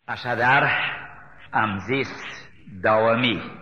Așadar, am zis 2000.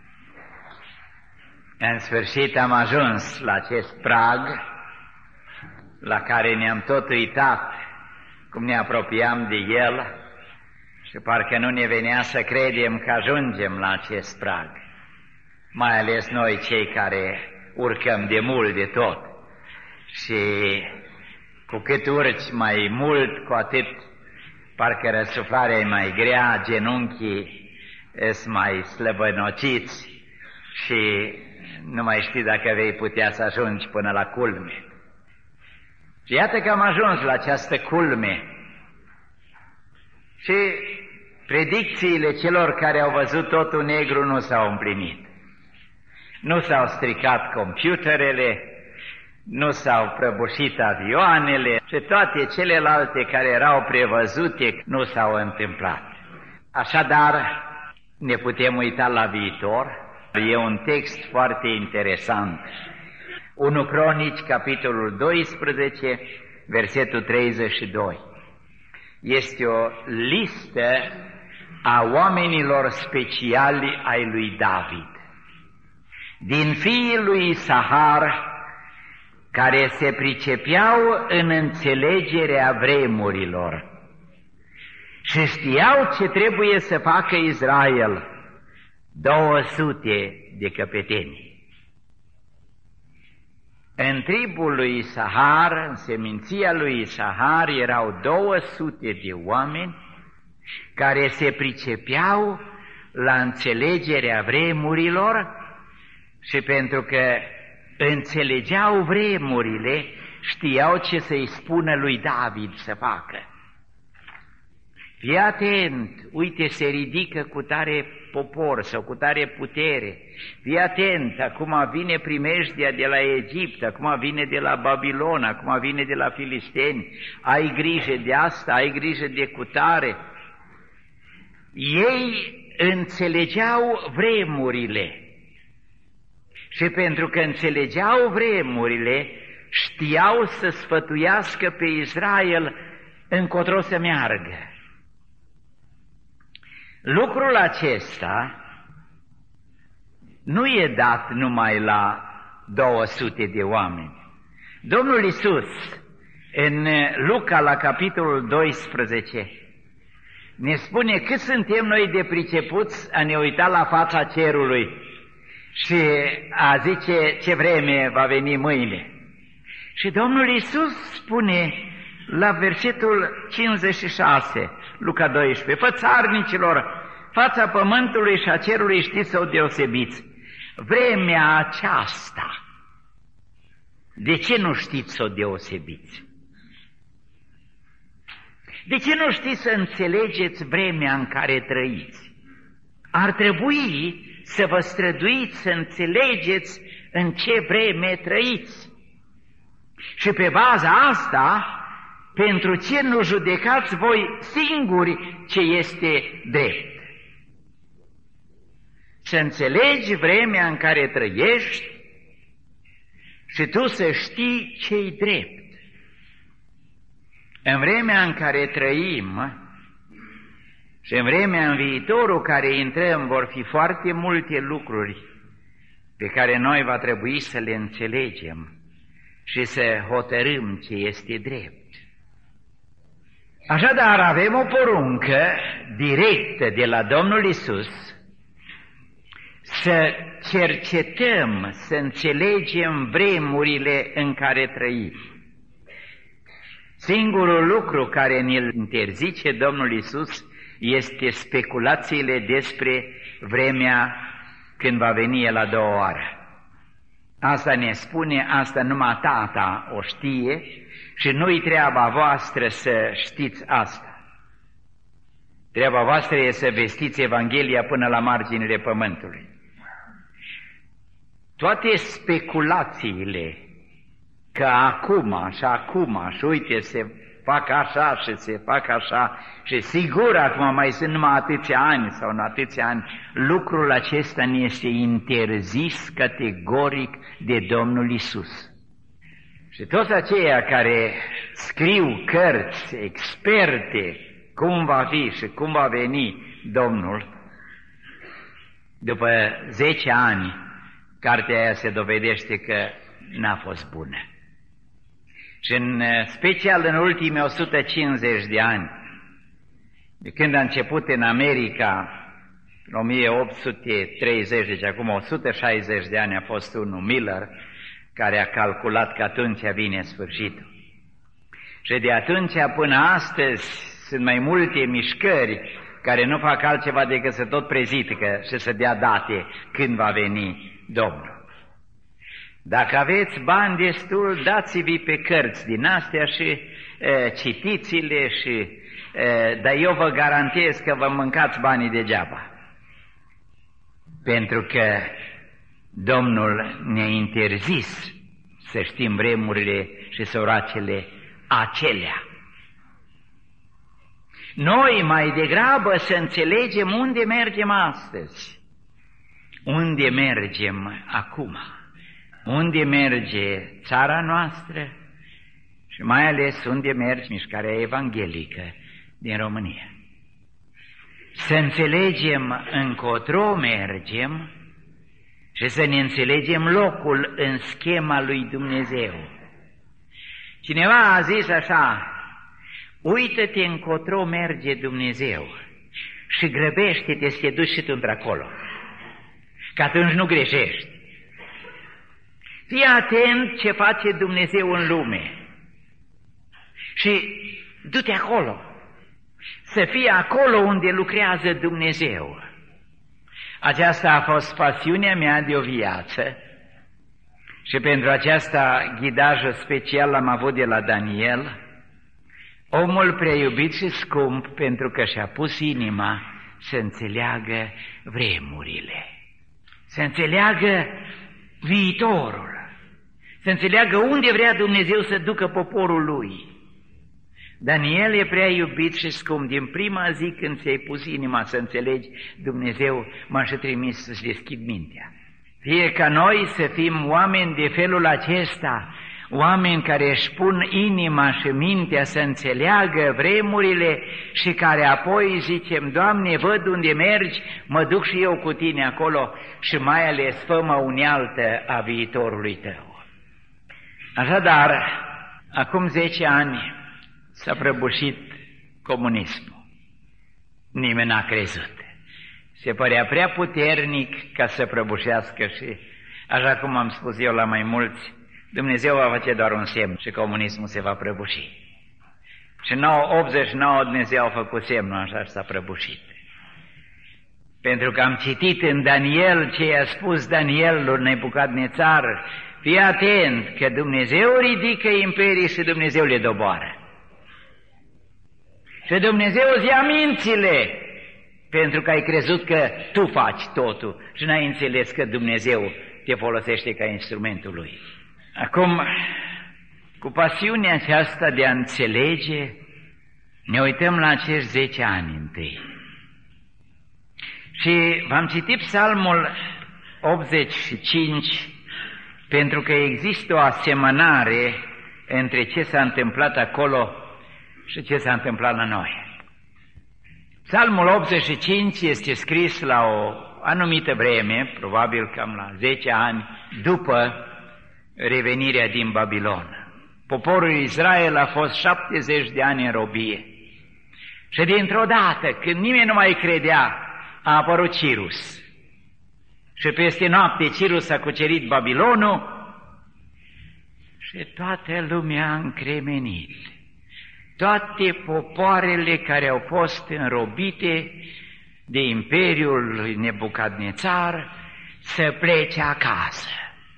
În sfârșit am ajuns la acest prag la care ne-am tot uitat cum ne apropiam de el și parcă nu ne venea să credem că ajungem la acest prag, mai ales noi cei care urcăm de mult de tot. Și cu cât urci mai mult, cu atât parcă răsuflarea e mai grea, genunchii sunt mai slăbănociți și nu mai știi dacă vei putea să ajungi până la culme. Și iată că am ajuns la această culme și predicțiile celor care au văzut totul negru nu s-au împlinit. Nu s-au stricat computerele, nu s-au prăbușit avioanele și toate celelalte care erau prevăzute nu s-au întâmplat. Așadar, ne putem uita la viitor. E un text foarte interesant. 1 Cronici, capitolul 12, versetul 32. Este o listă a oamenilor speciali ai lui David. Din fiii lui Isahar, care se pricepeau în înțelegerea vremurilor și știau ce trebuie să facă Israel, 200 de căpeteni. În tribul lui Isahar, în seminția lui Isahar, erau 200 de oameni care se pricepeau la înțelegerea vremurilor și pentru că înțelegeau vremurile, știau ce să-i spună lui David să facă. Fii atent, uite, se ridică cu tare popor sau cu tare putere. Fii atent, acum vine primejdia de la Egipt, acum vine de la Babilon, acum vine de la filisteni. Ai grijă de asta, ai grijă de cutare. Ei înțelegeau vremurile. Și pentru că înțelegeau vremurile, știau să sfătuiască pe Israel încotro să meargă. Lucrul acesta nu e dat numai la 200 de oameni. Domnul Iisus, în Luca, la capitolul 12, ne spune cât suntem noi de pricepuți a ne uita la fața cerului și a zice ce vreme va veni mâine. Și Domnul Iisus spune la versetul 56, Luca 12, fățarnicilor, fața pământului și a cerului știți să o deosebiți. Vremea aceasta, de ce nu știți să o deosebiți? De ce nu știți să înțelegeți vremea în care trăiți? Ar trebui să vă străduiți să înțelegeți în ce vreme trăiți. Și pe baza asta, pentru ce nu judecați voi singuri ce este drept? Să înțelegi vremea în care trăiești și tu să știi ce-i drept. În vremea în care trăim și în vremea în viitorul care intrăm vor fi foarte multe lucruri pe care noi va trebui să le înțelegem și să hotărâm ce este drept. Așadar, avem o poruncă directă de la Domnul Iisus să cercetăm, să înțelegem vremurile în care trăim. Singurul lucru care ne-l interzice Domnul Iisus este speculațiile despre vremea când va veni El a doua oară. Asta ne spune, asta numai Tata o știe și nu-i treaba voastră să știți asta. Treaba voastră e să vestiți Evanghelia până la marginile pământului. Toate speculațiile că acum și uite se fac așa și se fac așa și sigur acum mai sunt numai atâția ani sau în atâția ani, lucrul acesta ne este interzis categoric de Domnul Iisus. Și toți aceia care scriu cărți experte cum va fi și cum va veni Domnul, după 10 ani, cartea aia se dovedește că n-a fost bună. Și în special în ultimii 150 de ani, de când a început în America, în 1830, deci acum 160 de ani, a fost unul Miller, care a calculat că atunci vine sfârșitul. Și de atunci până astăzi sunt mai multe mișcări care nu fac altceva decât să tot prezică și să dea date când va veni Domnul. Dacă aveți bani destul, dați-vi pe cărți din astea și citiți-le, dar eu vă garantez că vă mâncați banii degeaba. Pentru că Domnul ne-a interzis să știm vremurile și soracele acelea. Noi mai degrabă să înțelegem unde mergem astăzi, unde mergem acum, unde merge țara noastră și mai ales unde merge mișcarea evanghelică din România. Să înțelegem încotro mergem și să ne înțelegem locul în schema lui Dumnezeu. Cineva a zis așa: uită-te încotro merge Dumnezeu și grăbește-te să te duci și tu într-acolo, că atunci nu greșești. Fii atent ce face Dumnezeu în lume și du-te acolo, să fie acolo unde lucrează Dumnezeu. Aceasta a fost pasiunea mea de o viață și pentru aceasta ghidajul special l-am avut de la Daniel, omul prea iubit și scump, pentru că și-a pus inima să înțeleagă vremurile, să înțeleagă viitorul, să înțeleagă unde vrea Dumnezeu să ducă poporul lui. Daniel e prea iubit și scump. Din prima zi când ți-ai pus inima să înțelegi, Dumnezeu m-a și trimis să-ți deschid mintea. Fie ca noi să fim oameni de felul acesta, oameni care își pun inima și mintea să înțeleagă vremurile și care apoi zicem: Doamne, văd unde mergi, mă duc și eu cu tine acolo, și mai ales fă-mă unealtă a viitorului tău. Așadar, acum 10 ani s-a prăbușit comunismul. Nimeni n-a crezut. Se părea prea puternic ca să prăbușească și, așa cum am spus eu la mai mulți, Dumnezeu va face doar un semn și comunismul se va prăbuși. Și 89 Dumnezeu a făcut semnul, așa și s-a prăbușit. Pentru că am citit în Daniel ce i-a spus Daniel lui Nebucadnețar: fii atent că Dumnezeu ridică imperii și Dumnezeu le doboară. Și Dumnezeu îți ia mințile, pentru că ai crezut că tu faci totul și n-ai înțeles că Dumnezeu te folosește ca instrumentul Lui. Acum, cu pasiunea aceasta de a înțelege, ne uităm la acești 10 ani întâi. Și v-am citit Psalmul 85, pentru că există o asemănare între ce s-a întâmplat acolo și ce s-a întâmplat la noi. Psalmul 85 este scris la o anumită vreme, probabil cam la 10 ani după revenirea din Babilon. Poporul Israel a fost 70 de ani în robie. Și dintr-o dată, când nimeni nu mai credea, a apărut Cirus. Și peste noapte Cirus a cucerit Babilonul și toată lumea a încremenit. Toate popoarele care au fost înrobite de imperiul lui Nebucadnețar să plece acasă.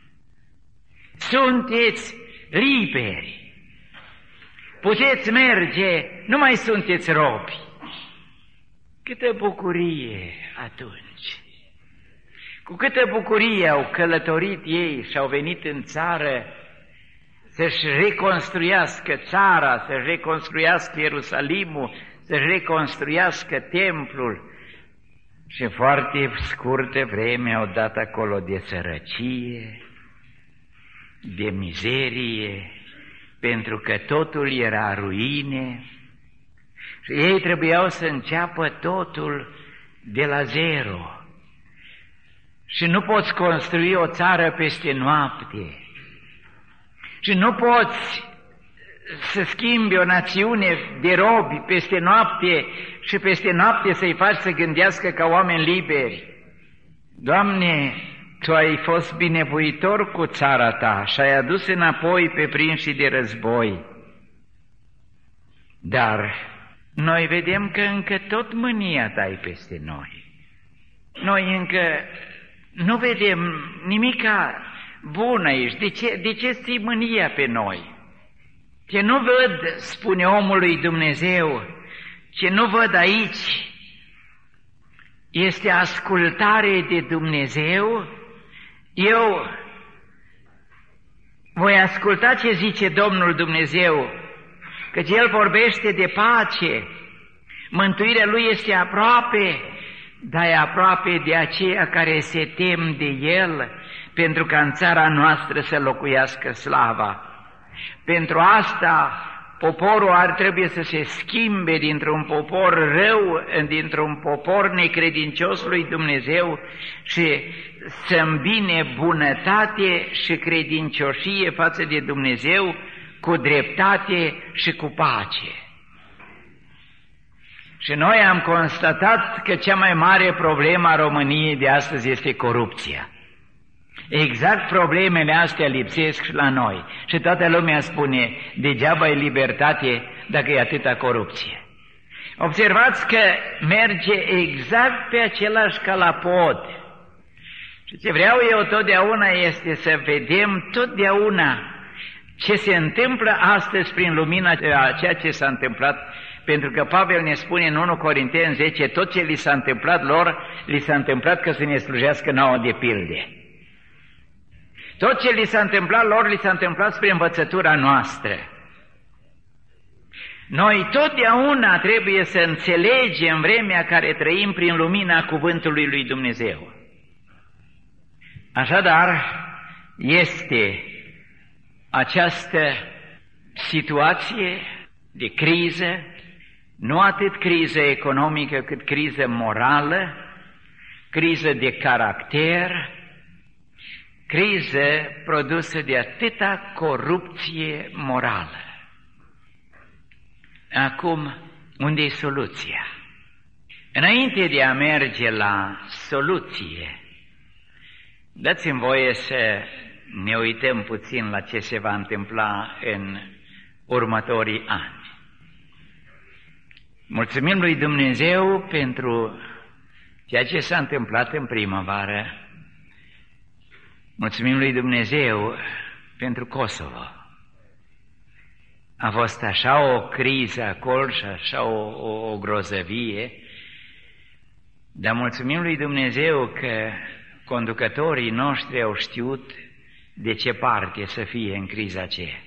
Sunteți liberi, puteți merge, nu mai sunteți robi. Câtă bucurie atunci! Cu câtă bucurie au călătorit ei și au venit în țară să-și reconstruiască țara, să-și reconstruiască Ierusalimul, să-și reconstruiască templul. Și foarte scurtă vreme au dat acolo de sărăcie, de mizerie, pentru că totul era ruine Și ei trebuiau să înceapă totul de la zero. Și nu poți construi o țară peste noapte. Și nu poți să schimbi o națiune de robi peste noapte și peste noapte să-i faci să gândească ca oameni liberi. Doamne, Tu ai fost binevoitor cu țara Ta și ai adus înapoi pe prinșii de război. Dar noi vedem că încă tot mânia Ta e peste noi. Noi încă nu vedem nimica bun aici. De ce ții mânia pe noi? Ce nu văd, spune omul lui Dumnezeu, ce nu văd aici este ascultare de Dumnezeu. Eu voi asculta ce zice Domnul Dumnezeu, căci El vorbește de pace, mântuirea Lui este aproape, dar e aproape de aceia care se tem de El, pentru ca în țara noastră să locuiască slava. Pentru asta poporul ar trebui să se schimbe dintr-un popor rău, dintr-un popor necredincios lui Dumnezeu și să îmbine bunătate și credincioșie față de Dumnezeu cu dreptate și cu pace. Și noi am constatat că cea mai mare problemă a României de astăzi este corupția. Exact problemele astea lipsesc și la noi. Și toată lumea spune, degeaba e libertate dacă e atâta corupție. Observați că merge exact pe același calapod. Și ce vreau eu totdeauna este să vedem totdeauna ce se întâmplă astăzi prin lumina a ceea ce s-a întâmplat. Pentru că Pavel ne spune în 1 Corinteni 10, tot ce li s-a întâmplat lor, li s-a întâmplat ca să ne slujească nouă de pilde. Tot ce li s-a întâmplat lor, li s-a întâmplat spre învățătura noastră. Noi totdeauna trebuie să înțelegem vremea care trăim prin lumina cuvântului lui Dumnezeu. Așadar, este această situație de criză, nu atât criză economică, cât criză morală, criză de caracter, criză produsă de atâta corupție morală. Acum, unde e soluția? Înainte de a merge la soluție, dați-mi voie să ne uităm puțin la ce se va întâmpla în următorii ani. Mulțumim lui Dumnezeu pentru ceea ce s-a întâmplat în primăvară. Mulțumim lui Dumnezeu pentru Kosovo. A fost așa o criză acolo și așa o grozăvie, dar mulțumim lui Dumnezeu că conducătorii noștri au știut de ce parte să fie în criza aceea.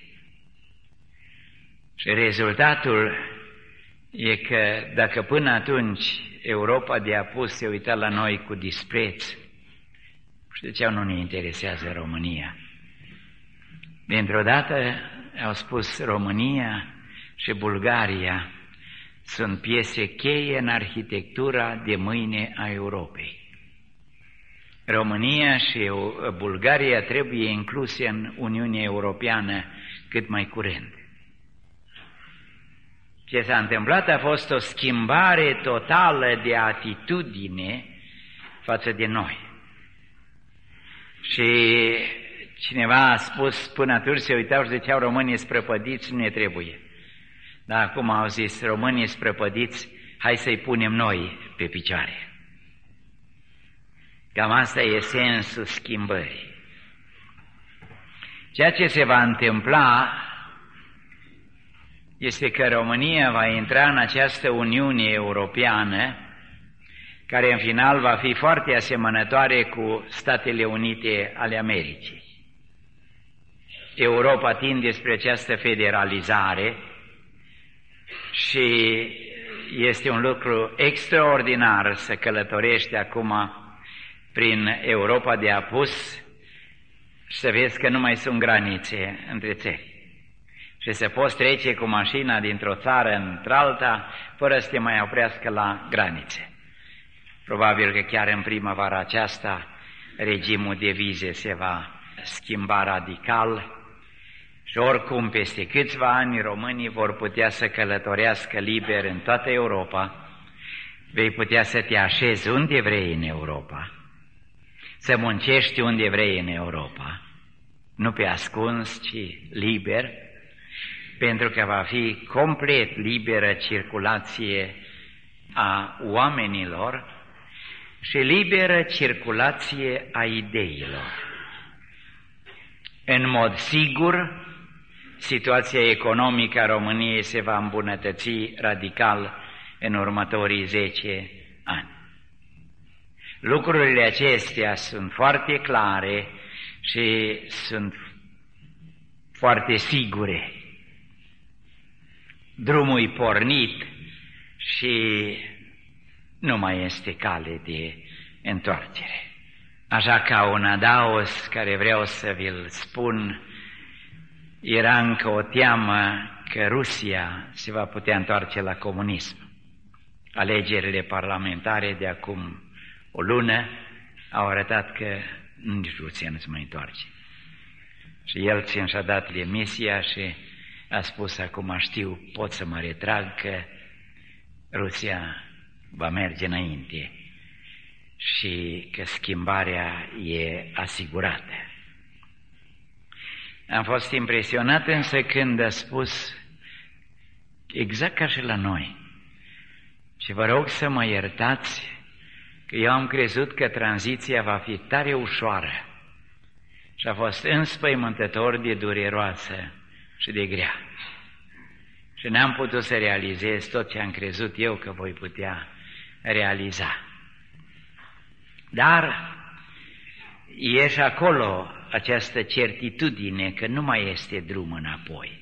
Și rezultatul e că dacă până atunci Europa de apus se uita la noi cu dispreț, și de ce nu ne interesează România? Dintr-o dată au spus România și Bulgaria sunt piese cheie în arhitectura de mâine a Europei. România și Bulgaria trebuie incluse în Uniunea Europeană cât mai curând. Ce s-a întâmplat a fost o schimbare totală de atitudine față de noi. Și cineva a spus, până atunci se uitau și ziceau, românii sprăpădiți, nu ne trebuie. Dar acum au zis, românii sprăpădiți, hai să-i punem noi pe picioare. Cam asta e sensul schimbării. Ceea ce se va întâmpla este că România va intra în această Uniune Europeană, care în final va fi foarte asemănătoare cu Statele Unite ale Americii. Europa tinde spre această federalizare și este un lucru extraordinar să călătorești acum prin Europa de apus și să vezi că nu mai sunt granițe între țări. și să poți trece cu mașina dintr-o țară într-alta fără să te mai oprească la granițe. Probabil că chiar în primăvara aceasta regimul de vize se va schimba radical și oricum peste câțiva ani românii vor putea să călătorească liber în toată Europa, vei putea să te așezi unde vrei în Europa, să muncești unde vrei în Europa, nu pe ascuns, ci liber, pentru că va fi complet liberă circulație a oamenilor și liberă circulație a ideilor. În mod sigur, situația economică a României se va îmbunătăți radical în următorii 10 ani. Lucrurile acestea sunt foarte clare și sunt foarte sigure. Drumul e pornit și nu mai este cale de întoarcere. Așa ca un adaos care vreau să vi-l spun, era încă o teamă că Rusia se va putea întoarce la comunism. Alegerile parlamentare de acum o lună au arătat că nici Rusia nu se mai întoarce. Și el și-a dat demisia și a spus, acum știu, pot să mă retrag, că Rusia va merge înainte și că schimbarea e asigurată. Am fost impresionat însă când a spus, exact ca și la noi, și vă rog să mă iertați că eu am crezut că tranziția va fi tare ușoară și a fost înspăimântător de dureroasă și de grea. Și n-am putut să realizez tot ce am crezut eu că voi putea realiza. Dar e și acolo această certitudine că nu mai este drum înapoi,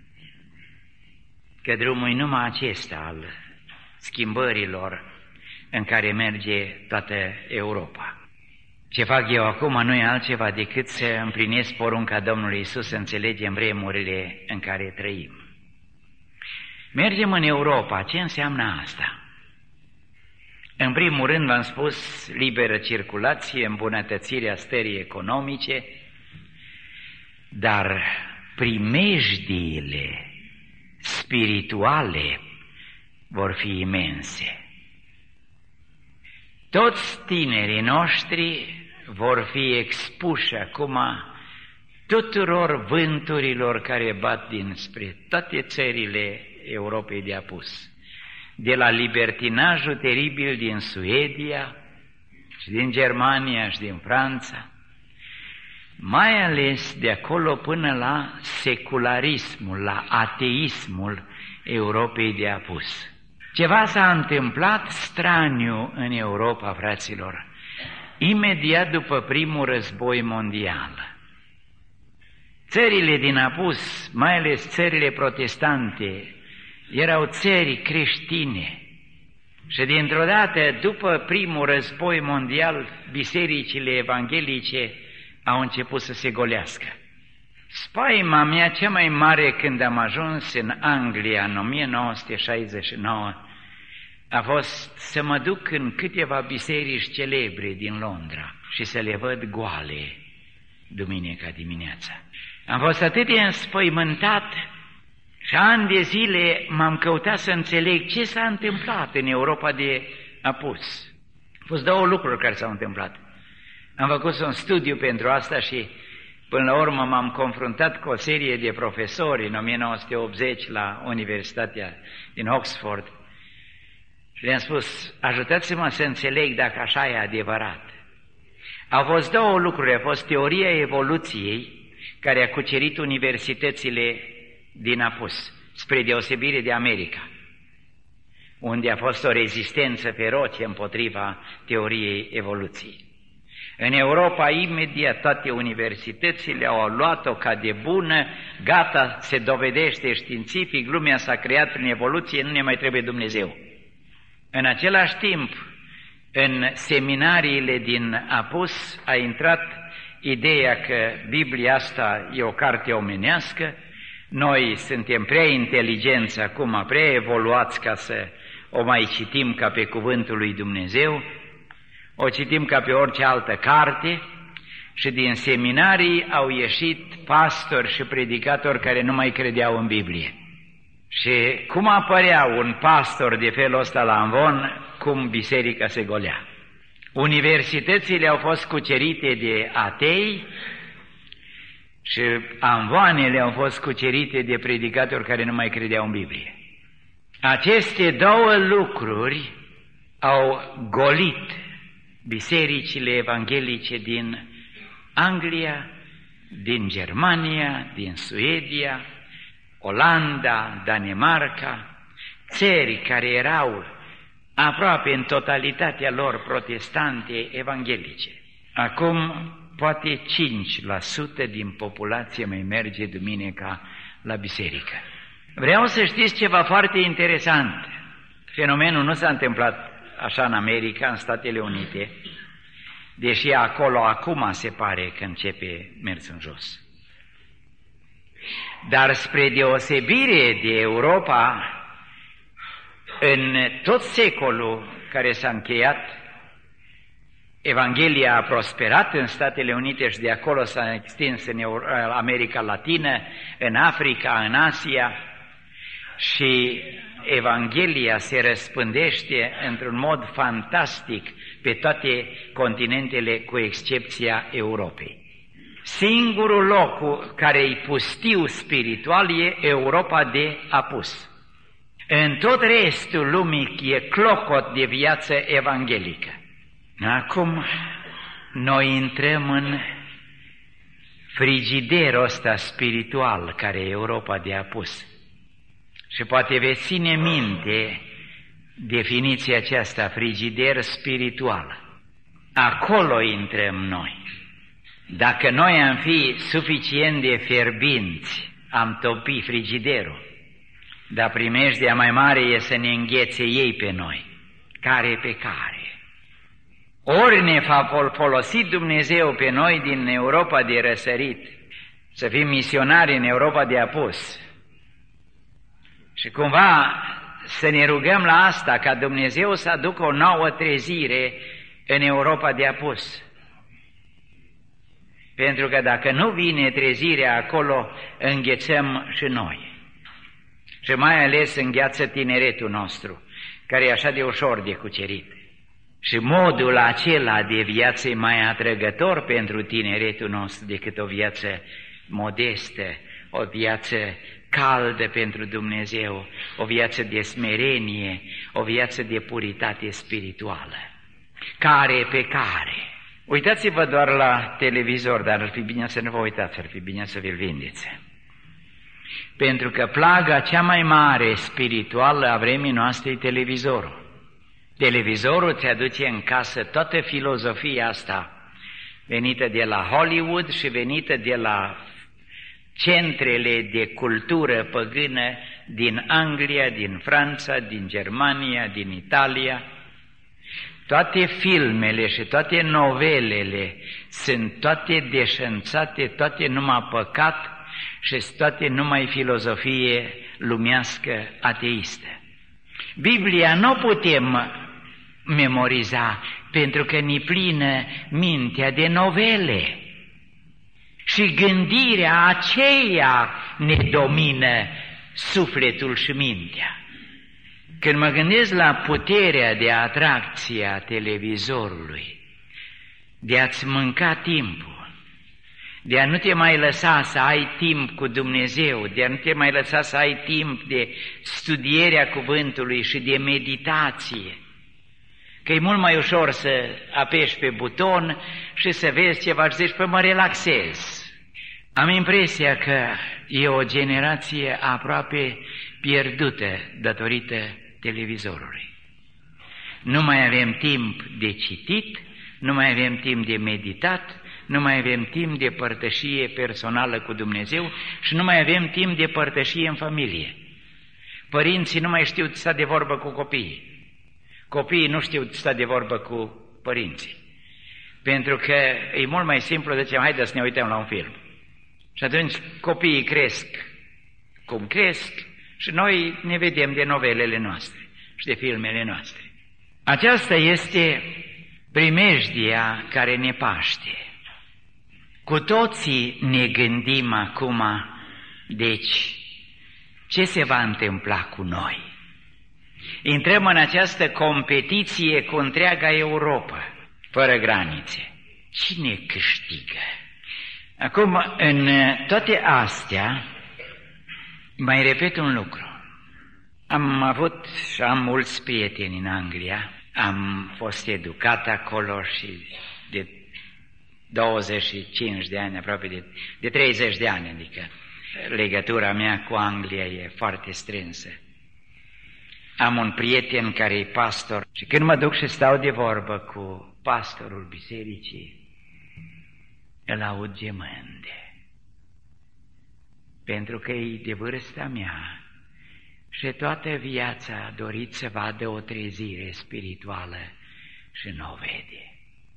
că drumul e numai acesta al schimbărilor în care merge toată Europa. Ce fac eu acum nu e altceva decât să împlinesc porunca Domnului Iisus, să înțelegem vremurile în care trăim. Mergem în Europa. Ce înseamnă asta? În primul rând, v-am spus, liberă circulație, îmbunătățirea stării economice, dar primejdiile spirituale vor fi imense. Toți tinerii noștri vor fi expuși acum tuturor vânturilor care bat dinspre toate țările Europei de apus, de la libertinajul teribil din Suedia și din Germania și din Franța, mai ales de acolo până la secularismul, la ateismul Europei de apus. Ceva s-a întâmplat straniu în Europa, fraților, imediat după primul război mondial. Țările din apus, mai ales țările protestante, erau țări creștine și dintr-o dată, după primul război mondial, bisericile evanghelice au început să se golească. Spaima mea cea mai mare când am ajuns în Anglia în 1969 a fost să mă duc în câteva biserici celebre din Londra și să le văd goale duminica dimineața. Am fost atât de înspăimântat și ani de zile m-am căutat să înțeleg ce s-a întâmplat în Europa de apus. Au fost două lucruri care s-au întâmplat. Am făcut un studiu pentru asta și până la urmă m-am confruntat cu o serie de profesori în 1980 la Universitatea din Oxford și le-am spus, ajutați-mă să înțeleg dacă așa e adevărat. Au fost două lucruri, a fost teoria evoluției care a cucerit universitățile din apus, spre deosebire de America, unde a fost o rezistență feroce împotriva teoriei evoluției. În Europa, imediat toate universitățile au luat-o ca de bună, gata, se dovedește științific, lumea s-a creat prin evoluție, nu ne mai trebuie Dumnezeu. În același timp, în seminariile din apus a intrat ideea că Biblia asta e o carte omenească, Noi suntem prea inteligenți acum, prea evoluați ca să o mai citim ca pe cuvântul lui Dumnezeu, o citim ca pe orice altă carte și din seminarii au ieșit pastori și predicatori care nu mai credeau în Biblie. Și cum apărea un pastor de felul ăsta la amvon, cum biserica se golea. Universitățile au fost cucerite de atei și amvoanele au fost cucerite de predicatori care nu mai credeau în Biblie. Aceste două lucruri au golit bisericile evanghelice din Anglia, din Germania, din Suedia, Olanda, Danemarca, țări care erau aproape în totalitatea lor protestante evanghelice. Acum poate 5% din populație mai merge duminica la biserică. Vreau să știți ceva foarte interesant. Fenomenul nu s-a întâmplat așa în America, în Statele Unite, deși acolo acum se pare că începe mers în jos. Dar spre deosebire de Europa, în tot secolul care s-a încheiat, Evanghelia a prosperat în Statele Unite și de acolo s-a extins în America Latină, în Africa, în Asia și Evanghelia se răspândește într-un mod fantastic pe toate continentele, cu excepția Europei. Singurul loc care e pustiu spiritual e Europa de apus. În tot restul lumii e clocot de viață evanghelică. Acum noi intrăm în frigiderul ăsta spiritual care e Europa de apus. Și poate veți ține minte definiția aceasta, frigider spiritual. Acolo intrăm noi. Dacă noi am fi suficient de fierbinți, am topi frigiderul, dar primejdea mai mare e să ne înghețe ei pe noi, care pe care. Ori ne va folosi Dumnezeu pe noi din Europa de răsărit, să fim misionari în Europa de apus, și cumva să ne rugăm la asta, ca Dumnezeu să aducă o nouă trezire în Europa de apus. Pentru că dacă nu vine trezirea acolo, înghețăm și noi. Și mai ales îngheață tineretul nostru, care e așa de ușor de cucerit. Și modul acela de viață e mai atrăgător pentru tineretul nostru decât o viață modestă, o viață caldă pentru Dumnezeu, o viață de smerenie, o viață de puritate spirituală. Care pe care. Uitați-vă doar la televizor, dar ar fi bine să nu vă uitați, ar fi bine să vi-l vindeți. Pentru că plaga cea mai mare spirituală a vremii noastre e televizorul. Televizorul ți aduce în casă toată filozofia asta, venită de la Hollywood și venită de la centrele de cultură păgână din Anglia, din Franța, din Germania, din Italia. Toate filmele și toate novelele sunt toate deșanțate, toate numai păcat și toate numai filozofie lumească ateistă. Biblia nu putem memoriza pentru că ne plină mintea de novele și gândirea aceea ne domină sufletul și mintea. Când mă gândesc la puterea de atracție a televizorului, de a-ți mânca timpul, de a nu te mai lăsa să ai timp cu Dumnezeu, de a nu te mai lăsa să ai timp de studierea cuvântului și de meditație, că e mult mai ușor să apeși pe buton și să vezi ceva și zici, păi mă relaxez. Am impresia că e o generație aproape pierdută datorită televizorului. Nu mai avem timp de citit, nu mai avem timp de meditat, nu mai avem timp de părtășie personală cu Dumnezeu și nu mai avem timp de părtășie în familie. Părinții nu mai știu sta de vorbă cu copiii. Copiii nu știu sta de vorbă cu părinții. Pentru că e mult mai simplu, zicem, haide să ne uităm la un film. Și atunci copiii cresc cum cresc și noi ne vedem de novelele noastre și de filmele noastre. Aceasta este primejdia care ne paște. Cu toții ne gândim acum, deci, ce se va întâmpla cu noi? Intrăm în această competiție cu întreaga Europa, fără granițe. Cine câștigă? Acum, în toate astea, mai repet un lucru. Am avut și am mulți prieteni în Anglia, am fost educat acolo și de 25 de ani, aproape de 30 de ani, adică legătura mea cu Anglia e foarte strânsă. Am un prieten care e pastor și când mă duc și stau de vorbă cu pastorul bisericii, îl aud gemânde, pentru că e de vârsta mea și toată viața a dorit să vadă o trezire spirituală și nu o vede.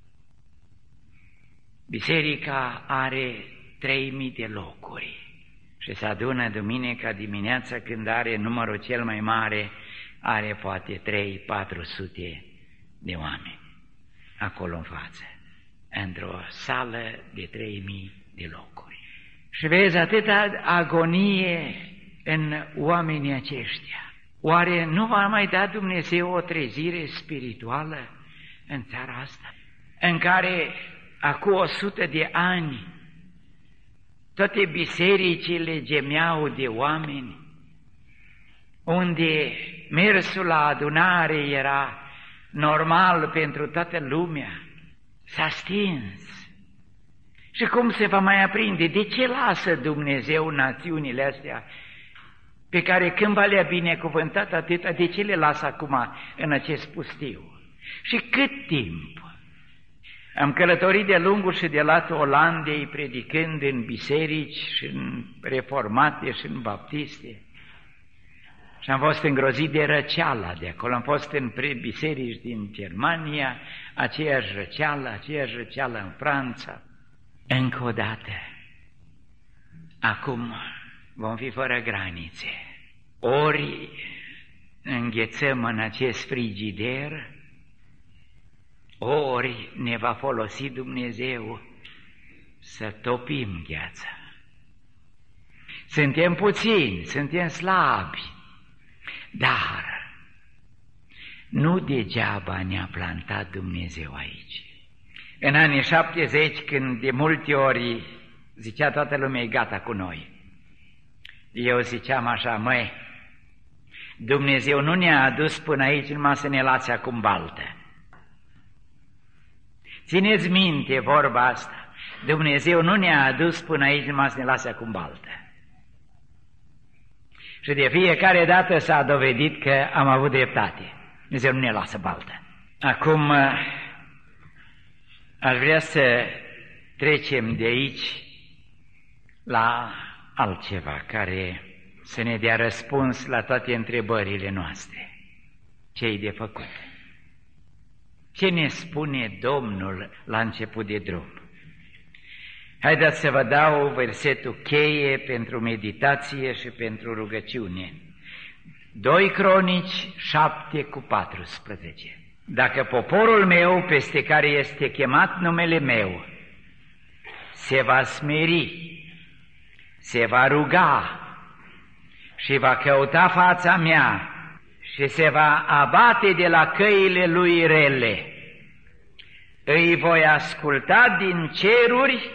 Biserica are 3000 de locuri și se adună duminica dimineața când are numărul cel mai mare, are poate 300-400 de oameni acolo în față, într-o sală de 3000 de locuri. Și vezi atâta agonie în oamenii aceștia. Oare nu va mai da Dumnezeu o trezire spirituală în țara asta, în care acum 100 de ani toate bisericile gemeau de oameni, unde mersul la adunare era normal pentru toată lumea, s-a stins. Și cum se va mai aprinde? De ce lasă Dumnezeu națiunile astea pe care cândva le-a binecuvântat atâta, de ce le lasă acum în acest pustiu? Și cât timp? Am călătorit de lungul și de latul Olandei, predicând în biserici și în reformate și în baptiste. Și am fost îngrozit de răceala de acolo. Am fost în biserici din Germania, aceeași răceală în Franța. Încă o dată, acum vom fi fără granițe. Ori înghețăm în acest frigider, ori ne va folosi Dumnezeu să topim gheața. Suntem puțini, suntem slabi, dar nu degeaba ne-a plantat Dumnezeu aici. În anii 70, când de multe ori zicea toată lumea, e gata cu noi, eu ziceam așa, măi, Dumnezeu nu ne-a adus până aici numai să ne lase acum baltă. Țineți minte vorba asta, Dumnezeu nu ne-a adus până aici numai să ne lase acum baltă. Și de fiecare dată s-a dovedit că am avut dreptate. Dumnezeu nu ne lasă baltă. Acum aș vrea să trecem de aici la altceva care să ne dea răspuns la toate întrebările noastre. Ce-i de făcut? Ce ne spune Domnul la început de drum? Haideți să vă dau versetul cheie pentru meditație și pentru rugăciune. 2 Cronici 7:14. Dacă poporul meu, peste care este chemat numele meu, se va smeri, se va ruga și va căuta fața mea și se va abate de la căile lui rele, îi voi asculta din ceruri,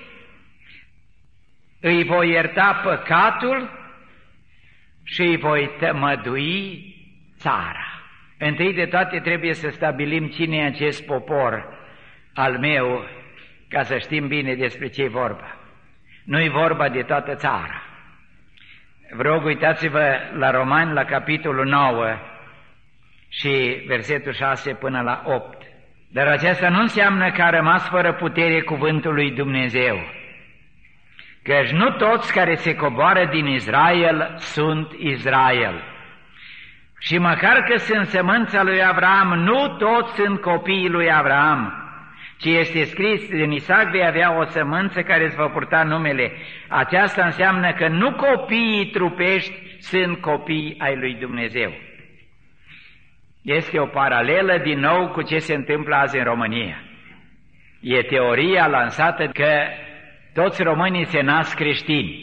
îi voi ierta păcatul și îi voi tămădui țara. Întâi de toate trebuie să stabilim cine e acest popor al meu, ca să știm bine despre ce e vorba. Nu-i vorba de toată țara. Vă rog, uitați-vă la Romani, la capitolul 9 și versetul 6 până la 8. Dar aceasta nu înseamnă că a rămas fără putere cuvântul lui Dumnezeu, căci nu toți care se coboară din Israel sunt Israel. Și măcar că sunt sămânța lui Avraam, nu toți sunt copiii lui Avraam, ci este scris, din Isaac vei avea o sămânță care îți va purta numele. Aceasta înseamnă că nu copiii trupești sunt copii ai lui Dumnezeu. Este o paralelă din nou cu ce se întâmplă azi în România. E teoria lansată că toți românii se nasc creștini.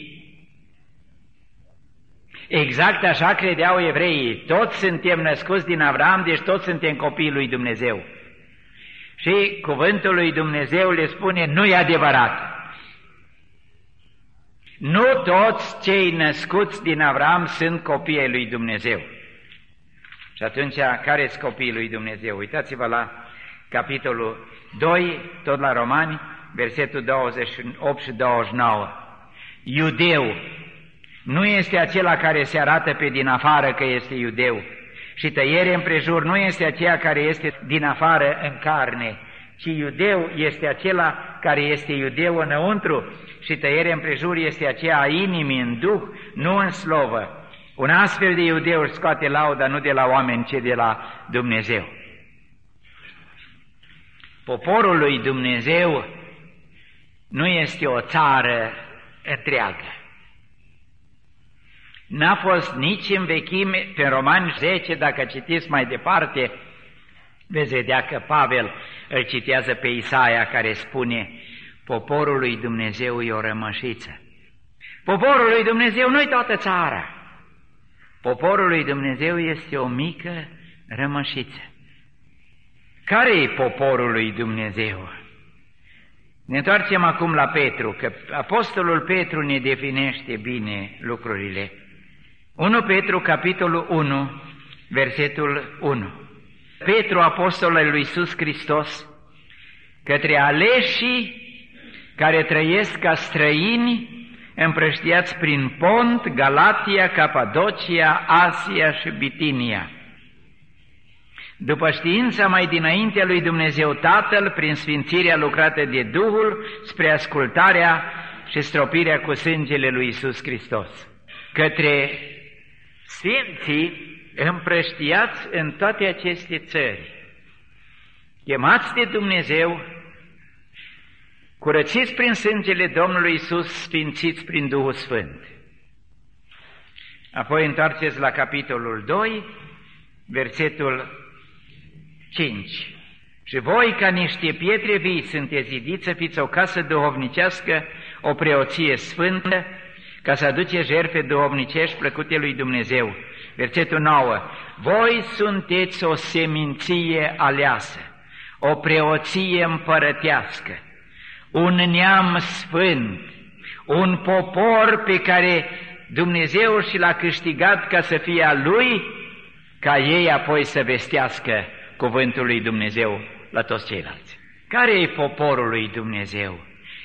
Exact așa credeau evreii, toți suntem născuți din Avram, deci toți suntem copiii lui Dumnezeu. Și cuvântul lui Dumnezeu le spune, nu e adevărat. Nu toți cei născuți din Avram sunt copii ai lui Dumnezeu. Și atunci, care sunt copiii lui Dumnezeu? Uitați-vă la capitolul 2, tot la Romani, versetul 28 și 29. Iudeu nu este acela care se arată pe din afară că este iudeu, și tăiere împrejur nu este aceea care este din afară în carne, ci iudeu este acela care este iudeu înăuntru, și tăiere împrejur este aceea a inimii în duh, nu în slovă. Un astfel de iudeu își scoate lauda nu de la oameni, ci de la Dumnezeu. Poporul lui Dumnezeu nu este o țară întreagă. N-a fost nici în vechime, pe Romani 10, dacă citiți mai departe, veți vedea că Pavel îl citează pe Isaia, care spune, poporul lui Dumnezeu e o rămășiță. Poporul lui Dumnezeu nu-i toată țara. Poporul lui Dumnezeu este o mică rămășiță. Care e poporul lui Dumnezeu? Ne întoarcem acum la Petru, că apostolul Petru ne definește bine lucrurile. 1 Petru, capitolul 1, versetul 1. Petru, apostolul lui Iisus Hristos, către aleșii care trăiesc ca străini, împrăștiați prin Pont, Galatia, Capadocia, Asia și Bitinia. După știința mai dinaintea lui Dumnezeu Tatăl, prin sfințirea lucrată de Duhul, spre ascultarea și stropirea cu sângele lui Iisus Hristos. Către sfinții împrăștiați în toate aceste țări, chemați de Dumnezeu, curățiți prin sângele Domnului Iisus, sfințiți prin Duhul Sfânt. Apoi întoarceți la capitolul 2, versetul 5. Și voi, ca niște pietre vii, sunteți zidiți să fiți o casă duhovnicească, o preoție sfântă, ca să aduce jertfe duhovnicești plăcute lui Dumnezeu. Versetul 9. Voi sunteți o seminție aleasă, o preoție împărătească, un neam sfânt, un popor pe care Dumnezeu și l-a câștigat ca să fie a Lui, ca ei apoi să vestească cuvântul lui Dumnezeu la toți ceilalți. Care e poporul lui Dumnezeu?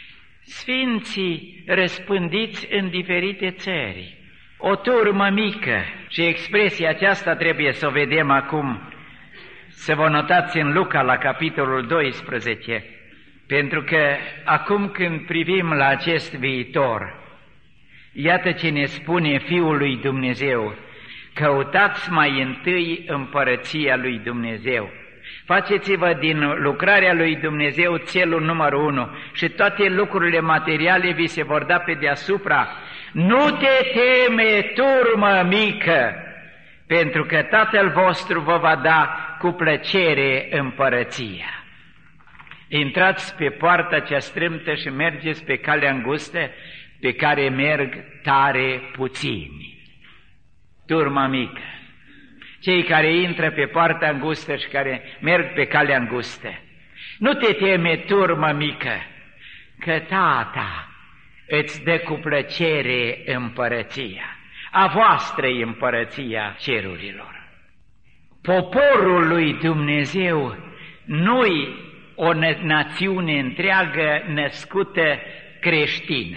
Sfinții răspândiți în diferite țări, o turmă mică, și expresia aceasta trebuie să o vedem acum, să vă notați în Luca la capitolul 12, pentru că acum când privim la acest viitor, iată ce ne spune Fiul lui Dumnezeu: căutați mai întâi împărăția lui Dumnezeu. Faceți-vă din lucrarea lui Dumnezeu țelul numărul 1 și toate lucrurile materiale vi se vor da pe deasupra. Nu te teme, turmă mică, pentru că Tatăl vostru vă va da cu plăcere împărăția. Intrați pe poarta cea strâmtă și mergeți pe calea îngustă, pe care merg tare puțini. Turma mică, cei care intră pe poarta îngustă și care merg pe calea îngustă. Nu te teme, turmă mică, că Tata îți dă cu plăcere împărăția. A voastră e împărăția cerurilor. Poporul lui Dumnezeu nu-i o națiune întreagă născută creștină.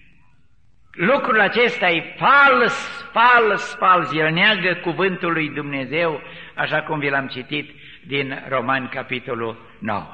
Lucrul acesta e fals, el neagă cuvântul lui Dumnezeu, așa cum vi l-am citit din Romani, capitolul 9.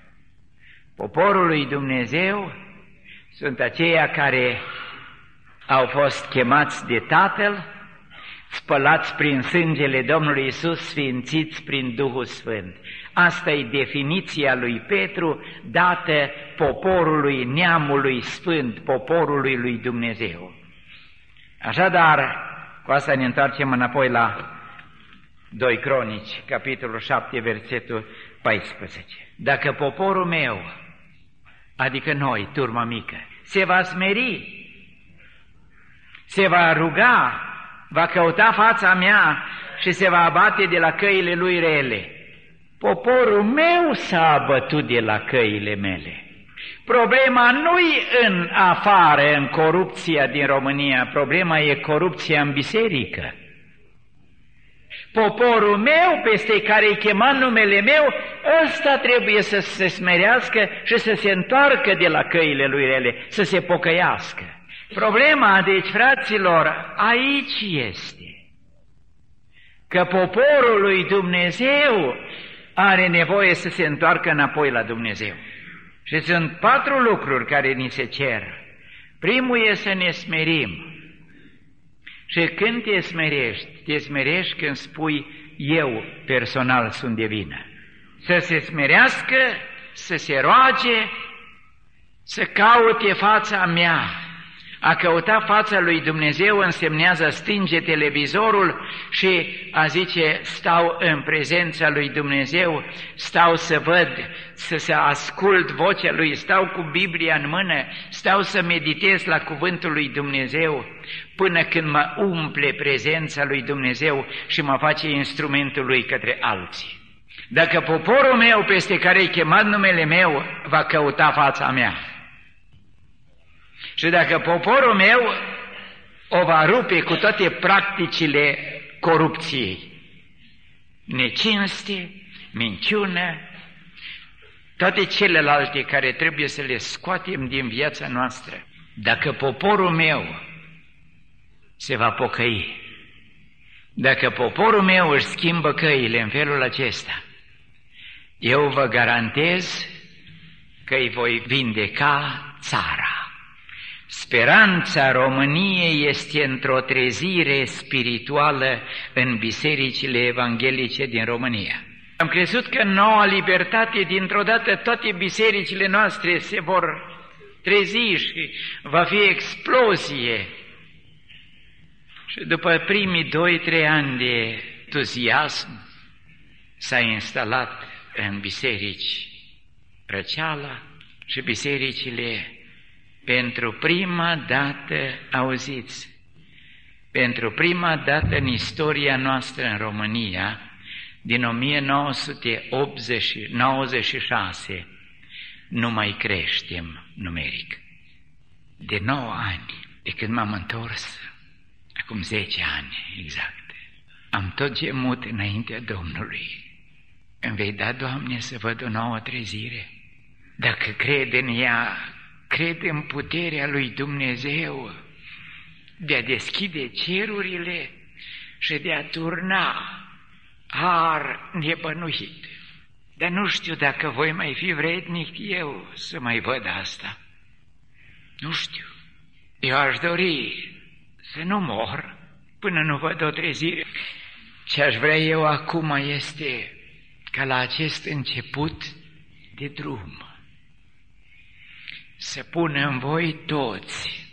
Poporul lui Dumnezeu sunt aceia care au fost chemați de Tatăl, spălați prin sângele Domnului Iisus, sfințiți prin Duhul Sfânt. Asta e definiția lui Petru dată poporului, neamului sfânt, poporului lui Dumnezeu. Așadar, cu asta ne întoarcem înapoi la 2 Cronici, capitolul 7, versetul 14. Dacă poporul meu, adică noi, turma mică, se va smeri, se va ruga, va căuta fața mea și se va abate de la căile lui rele, poporul meu s-a abătut de la căile mele. Problema nu-i în afară, în corupția din România, problema e corupția în biserică. Poporul meu, peste care-i chemat numele meu, ăsta trebuie să se smerească și să se întoarcă de la căile lui rele, să se pocăiască. Problema, deci, fraților, aici este că poporul lui Dumnezeu are nevoie să se întoarcă înapoi la Dumnezeu. Și sunt 4 lucruri care ni se cer. Primul e să ne smerim. Și când te smerești? Te smerești când spui, eu personal sunt de vină. Să se smerească, să se roage, să caute fața mea. A căuta fața lui Dumnezeu însemnează stinge televizorul și a zice, stau în prezența lui Dumnezeu, stau să văd, să ascult vocea lui, stau cu Biblia în mână, stau să meditez la cuvântul lui Dumnezeu, până când mă umple prezența lui Dumnezeu și mă face instrumentul lui către alții. Dacă poporul meu, peste care-i chemat numele meu, va căuta fața mea, și dacă poporul meu o va rupe cu toate practicile corupției, necinste, minciună, toate celelalte care trebuie să le scoatem din viața noastră, dacă poporul meu se va pocăi, dacă poporul meu își schimbă căile în felul acesta, eu vă garantez că îi voi vindeca țara. Speranța României este într-o trezire spirituală în bisericile evanghelice din România. Am crezut că în Noua Libertate, dintr-o dată, toate bisericile noastre se vor trezi și va fi explozie. Și după primii 2-3 ani de entuziasm s-a instalat în biserici răceala și bisericile pentru prima dată, auziți, pentru prima dată în istoria noastră în România, din 1996, nu mai creștem numeric. De 9 ani, de când m-am întors, acum 10 ani exact, am tot gemut înaintea Domnului. Îmi vei da, Doamne, să văd o nouă trezire? Dacă cred în ea, cred în puterea lui Dumnezeu de a deschide cerurile și de a turna har nebănuit. Dar nu știu dacă voi mai fi vrednic eu să mai văd asta. Nu știu. Eu aș dori să nu mor până nu văd o trezire. Ce aș vrea eu acum este ca la acest început de drum să pună în voi toți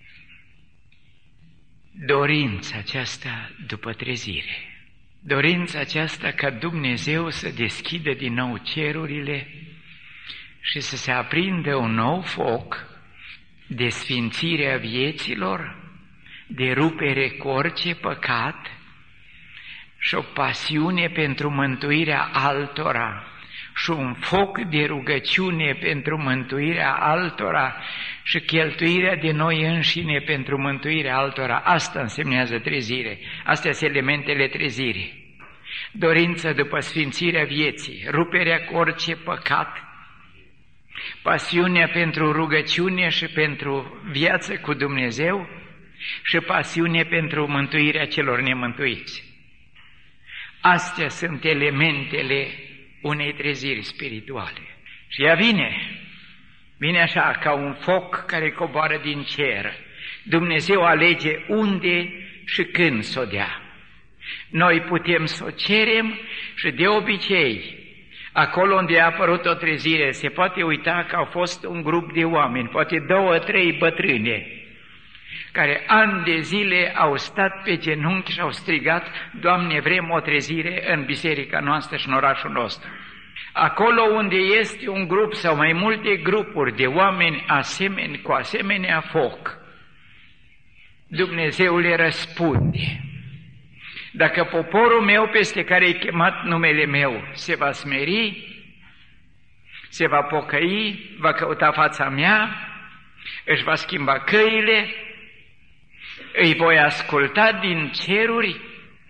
dorința aceasta după trezire, dorința aceasta ca Dumnezeu să deschidă din nou cerurile și să se aprindă un nou foc de sfințire a vieților, de rupere cu orice păcat și o pasiune pentru mântuirea altora și un foc de rugăciune pentru mântuirea altora și cheltuirea de noi înșine pentru mântuirea altora. Asta însemnează trezire. Astea sunt elementele trezirii. Dorința după sfințirea vieții, ruperea cu orice păcat, pasiunea pentru rugăciune și pentru viață cu Dumnezeu și pasiune pentru mântuirea celor nemântuiți. Astea sunt elementele unei treziri spirituale. Și ea vine așa, ca un foc care coboară din cer. Dumnezeu alege unde și când s-o dea. Noi putem să o cerem și de obicei acolo unde a apărut o trezire, se poate uita că au fost un grup de oameni, poate 2-3 bătrâne, care ani de zile au stat pe genunchi și au strigat: Doamne, vrem o trezire în biserica noastră și în orașul nostru. Acolo unde este un grup sau mai multe grupuri de oameni cu asemenea foc, Dumnezeu le răspunde. Dacă poporul meu peste care e chemat numele meu se va smeri, se va pocăi, va căuta fața mea, își va schimba căile, îi voi asculta din ceruri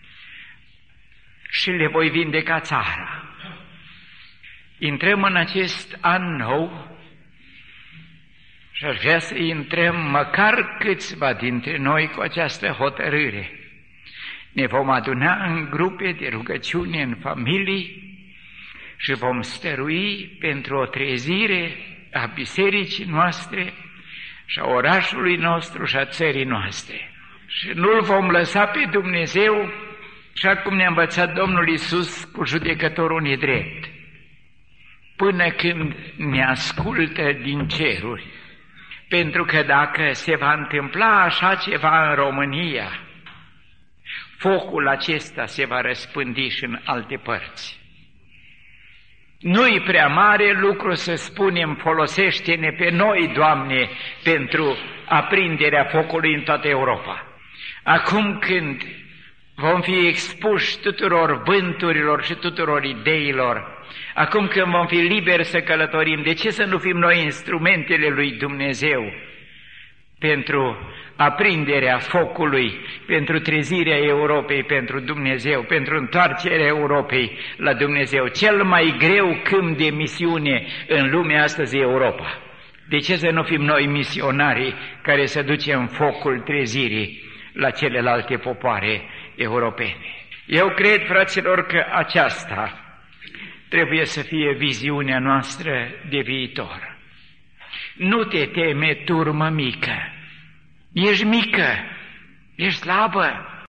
și le voi vindeca țara. Intrăm în acest an nou și aș vrea să intrăm măcar câțiva dintre noi cu această hotărâre. Ne vom aduna în grupe de rugăciune, în familii și vom stărui pentru o trezire a bisericii noastre și a orașului nostru și a țării noastre. Și nu-L vom lăsa pe Dumnezeu, așa cum ne-a învățat Domnul Iisus cu judecătorul nedrept, până când ne ascultă din ceruri. Pentru că dacă se va întâmpla așa ceva în România, focul acesta se va răspândi și în alte părți. Nu-i prea mare lucru să spunem: folosește-ne pe noi, Doamne, pentru aprinderea focului în toată Europa. Acum când vom fi expuși tuturor vânturilor și tuturor ideilor, acum când vom fi liberi să călătorim, de ce să nu fim noi instrumentele lui Dumnezeu pentru aprinderea focului, pentru trezirea Europei pentru Dumnezeu, pentru întoarcerea Europei la Dumnezeu? Cel mai greu câmp de misiune în lumea astăzi e Europa. De ce să nu fim noi misionarii care să ducem focul trezirii la celelalte popoare europene? Eu cred, fraților, că aceasta trebuie să fie viziunea noastră de viitor. Nu te teme, turmă mică. Ești mică, ești slabă,